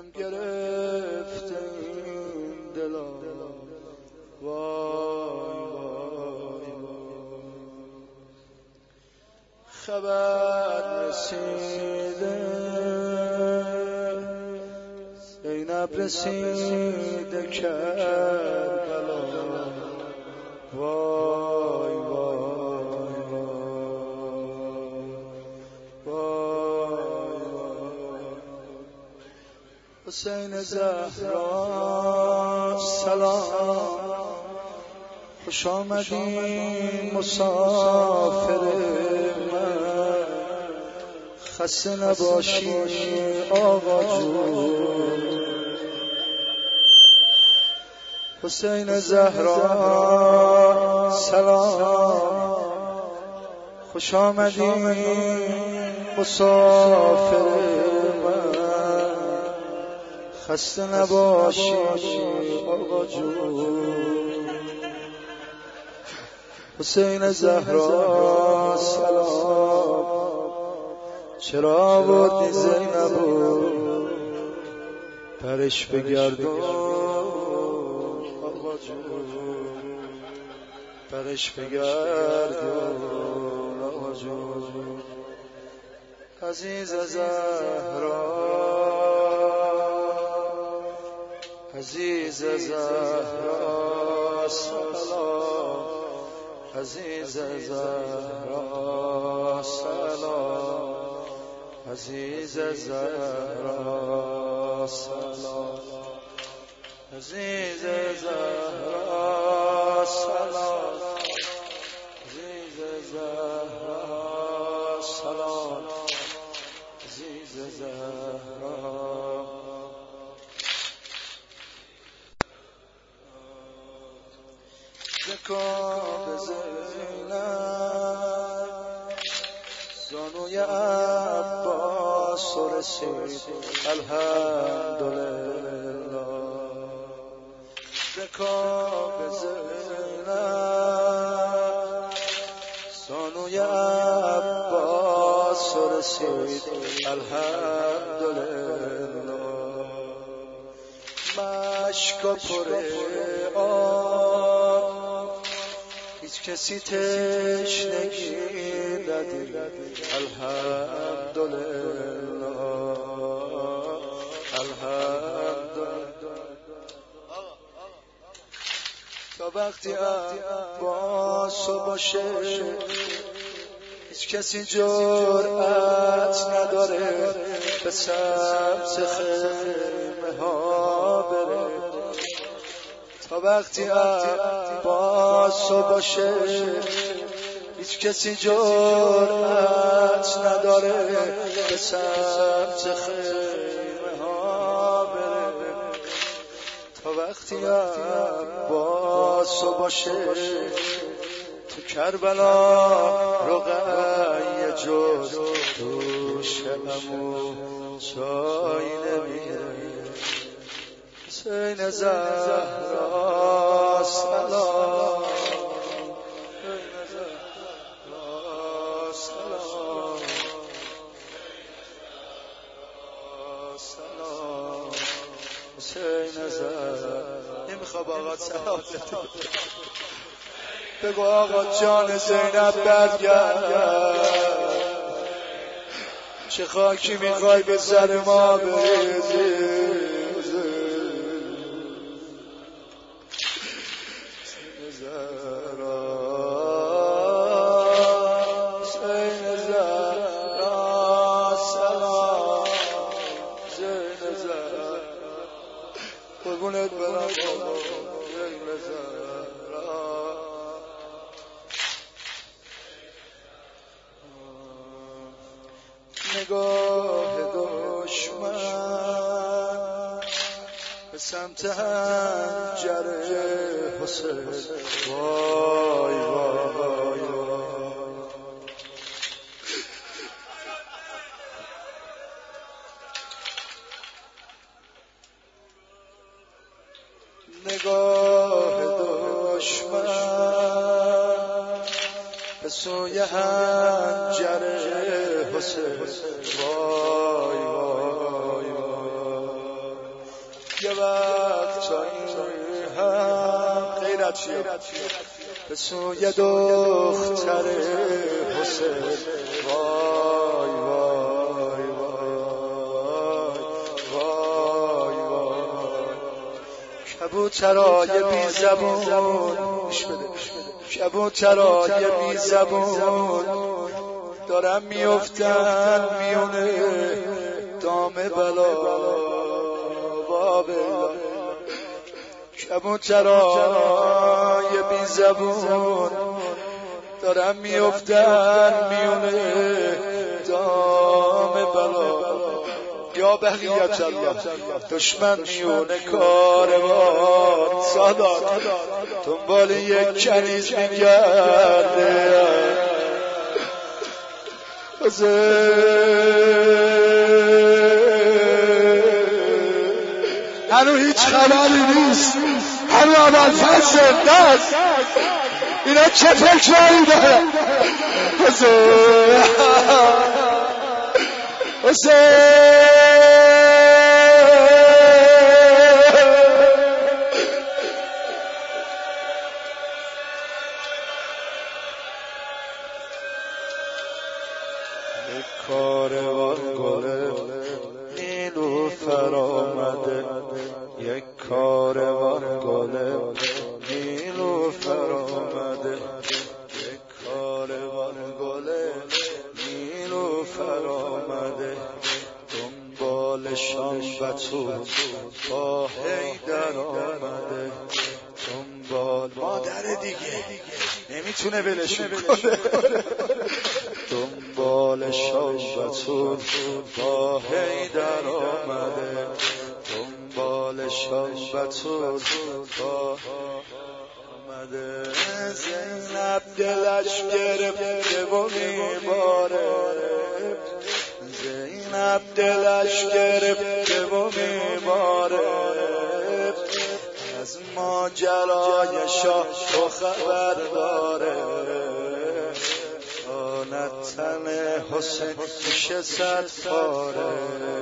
بازم گرفته این دلا، وای وای وای. خبر رسیده زینب رسیده کربلا، وای وای وای وای. حسین زهرا سلام، خوش آمدی مسافر من، خسته نباشی آقا جون. حسین زهرا سلام، خوش آمدی مسافر من، خسته نباشی آقا جون. حسین زهرا سلام، چرا آوردی زینبو پرش بگردون آقا جون، پرش بگردون آقا جون. عزیز زهرا، عزیز زهرا سلام، عزیز زهرا سلام، عزیز زهرا سلام، عزیز زهرا سلام، عزیز زهرا سلام، عزیز زهرا. زکاب زینب زانوی عباس رسید الحمدلله. زکاب زینب زانوی عباس رسید الحمدلله. مشکا پر آب، هیچ کسی تشنگی ندید الحمدلله، الحمدلله. تا وقتی عباس باشه هیچ کسی جرأت نداره به سبز خیمه ها بره. تا وقتی عباس باشه هیچ کسی جرأت نداره به سبز خیمه ها بره. تا وقتی عباس باشه تو کربلا رقیه جز دوش عمو جایی نمیره. حسین زهرا سلام، حسین زهرا سلام، سلام، حسین زهرا. نمیخواب آقا سلام بگو آقا جان زینب برگرد، چه خاکی میخوای به سر ما بریزی. حسین زهرا سلام، حسین زهرا قربونت برم حسین زهرا. نگاه دشمن به سمت حنجره حسین، وای وای وای. نگاه دشمن به سوی حنجره حسین، وای وای وای. وقت جایی هم غیرت شد به سوی دختر حسین. وای وای وای وای وای کبوترای بی زبون، کبوترای بی زبون دارم میافتن میونه دام بلا بابلا. کبوترای بی زبون دارم میافتن میونه دام بلا. یا بقیت الله دشمن میونه کاروان سادات دنبال یک کنیز میگرده. هنو هیچ خبری نیست، هنو اول فصل زنده است. اینا چه فکرهایی داره؟ یک کاروان گله نیلوفر آمده، یک کاروان گله نیلوفر آمده، یک کاروان گله نیلوفر آمده. دنبالشان بتول با حیدر آمده، دنبال مادر دیگه نمیتونه ولشون کنه. دنبالشان بتول با حیدر آمده، دنبالشان بتول با آمده. زینب دلش گرفته و میباره، زینب دلش گرفته و میباره. از ماجرای شاه تو خبر داره، آن تن حسین میشه صد پاره،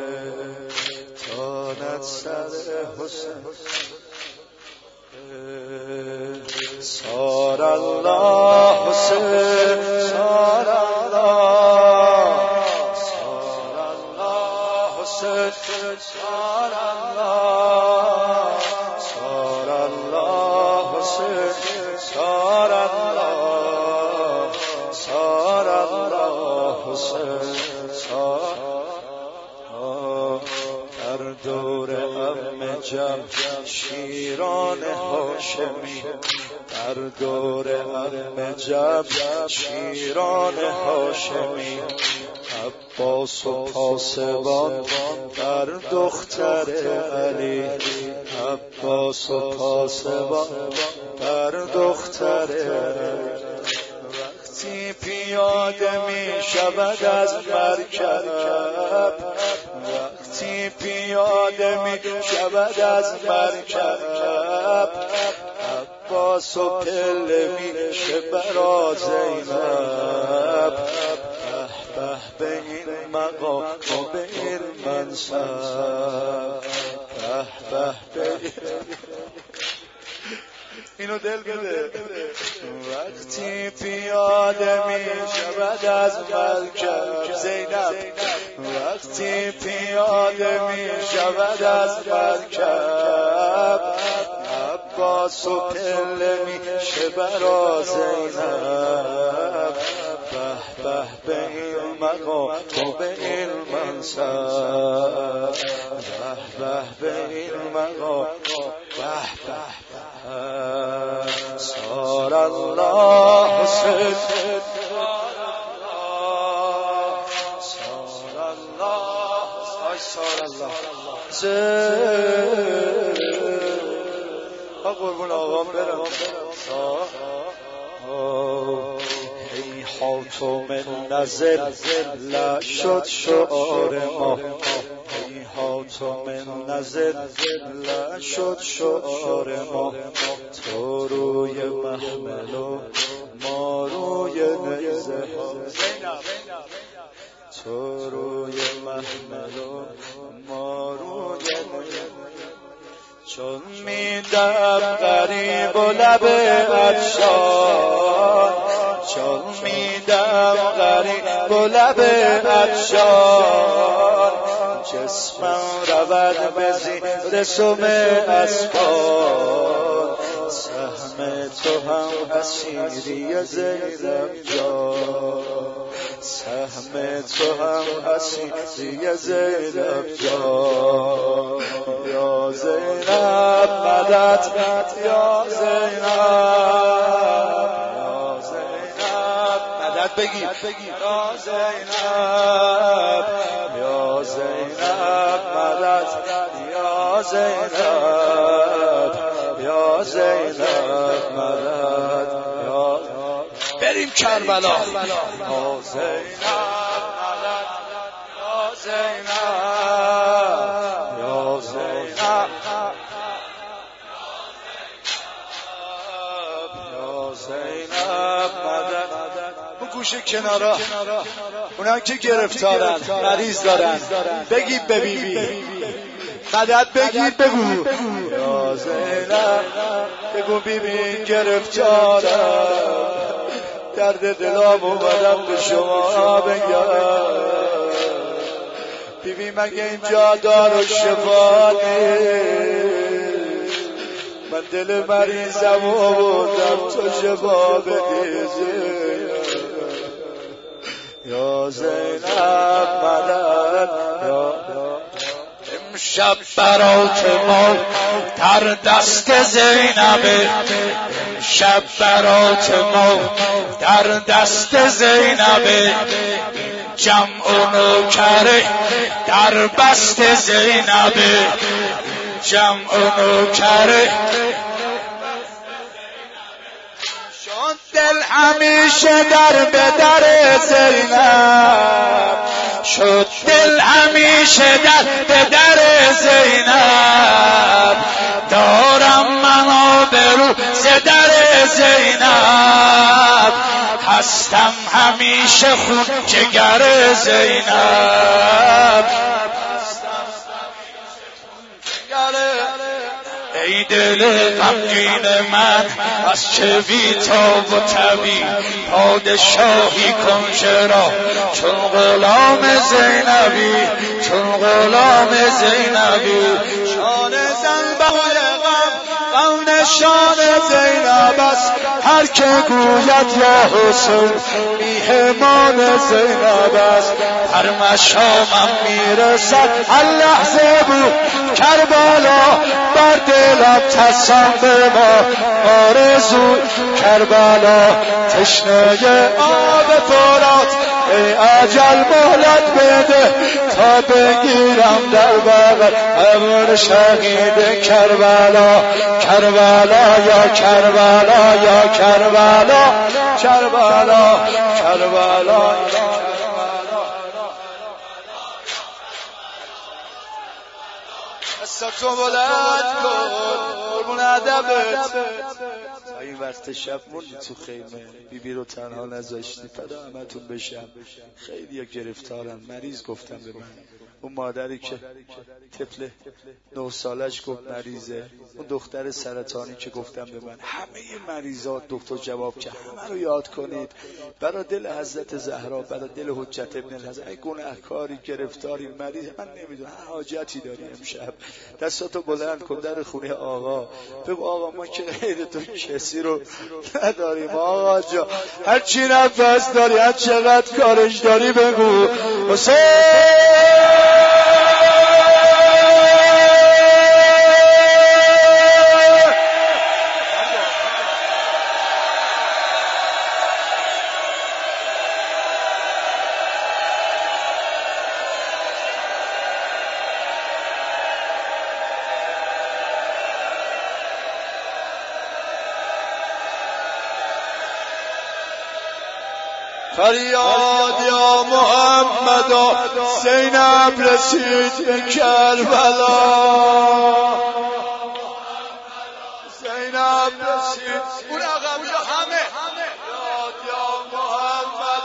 تانت سر حسین. سار الله حسین، سار الله، سار الله حسین، سار الله، سار الله حسین، سار الله، سار الله حسین، سار. در دور عم شیران هاشمی، در دور عم شیران هاشمی. عباس و پاسبان در دختر علی، عباس و پاسبان در دختر علی. وقتی پیاده می شود از مرکب، وقتی پیاده می شود از مرکب. عباس و پله میشه برا زینب. به به به این مقام و به این منصب، به به به اینو دل بده. وقتی پیاده می شود از مرکب زینب، وقتی پیاده می شود از مرکب. عباس و پله میشه برا زینب. به به به این مقام و به این منصب، به به به این مقام، به به به. سار الله حسین، سار الله، سار الله حسین. قربون آقام برم. هیهات من نزل شد شعار ما، هیهات من نزل شد شعار ما. تو روی محمل و ما روی نیزه ها، تو روی محمل و ما روی نیزه. چون میدم غریب و لب عطشان، چون میدم غریب و لب عطشان، جسمم رود به زیر سم اسبان، سهم تو هم اسیری زینب جان، سهم تو هم اسیری زینب جان. یا زینب مدد، یا زینب، یا زینب مدد بگی، یا زینب، یا زینب مدد، یا زینب، یا زینب مدد، یا بریم کربلا. یا زینب مدد، یا زینب، یا زینب، یا زینب مدد. اون گوشه کنارا اونان که گرفتارن مریض دارن بگید ببیبی مدد بگید بگو یا زینب بگو بیبی گرفتارم درد دلام اومدم به شما بگم بیبی مگه اینجا دار و شفا نیست من دل مریضم آوردم تو شفا بدیزه یا زینب مدد یا امشب برات ما در دست زینبه امشب برات ما در دست زینبه جمع و نوکره در بست زینبه جمع و نوکره شد دل همیشه در به در زینب شد دل همیشه در به در زینب دارم منو برو در زینب هستم همیشه خون جگر زینب ای دل غمگین من از چه بی تاب و تبی پادشاهی کن چرا چون غلام زینبی چون غلام زینبی شان زن بغل غم نشان زینب است هر که گوید یا حسین میهمان زینب است هر مشامم میرسد هر لحظه بود کربلا بر دلم تصم به ما آرزو کربلا تشنه آب فرات ای اجل مهلت بده تا بگیرم در بغل ابر شهید کربلا کربلا یا کربلا یا کربلا کربلا کربلا تو بلند کن قربون ادبت تا این وقت شب موندی تو خیمه بیبی رو تنها نذاشتی فدا همتون بشم خیلی ها گرفتارن مریض گفتم به من اون مادری که طفل 9 سالش گفت مریضه اون دختر سرطانی که گفتم به من همه مریضات دکتر جواب که همه رو یاد کنید برای دل حضرت زهرا برای دل حجت ابن الحسن ای گناهکاری گرفتاری مریض من نمیدونم حاجتی داری امشب دستاتو بلند کن در خونه آقا بگو آقا ما که غیر تو کسی رو نداریم آقا جا هر چی نفس داری هر چقدر کارش داری بگو حسین فریاد یا محمد زینب رسید به کربلا زینب رسید اون عقب همه فریاد یا محمد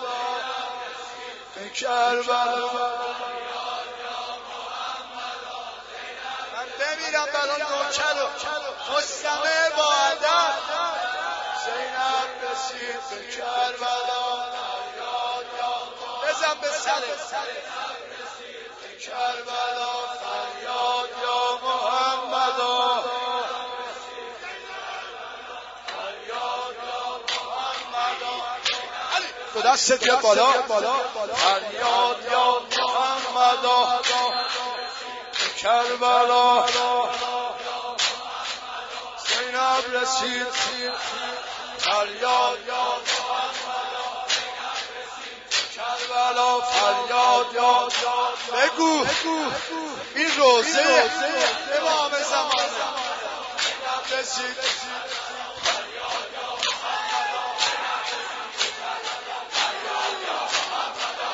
به کربلا من بمیرم بمیرم برای نوکر و مستمع با ادب. زینب رسید به کربلا، بزن به سرت کربلا، فریاد یا محمدا، فریاد یا محمدا. تو دستت یا بالا، فریاد یا محمدا، کربلا زینب رسید، فریاد یا محمدا، کربلا فریاد یا. بگو این روزه امام زمانه رسید، فریاد یا محمدا، فریاد یا محمدا،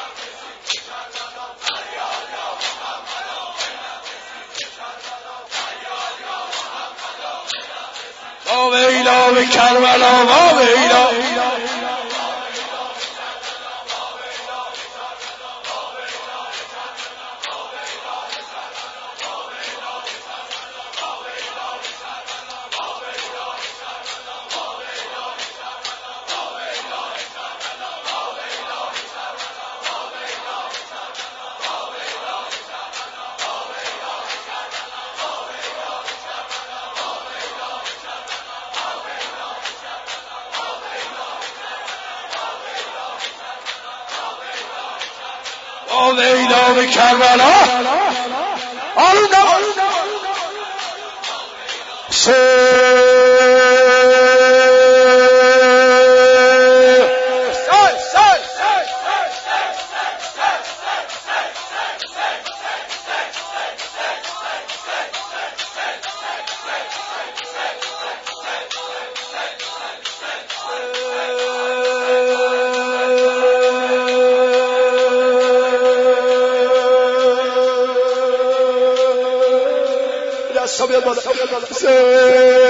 فریاد یا محمدا، ما ویلا به کربلا، ما ویلا ویلا به کربلا. Sobe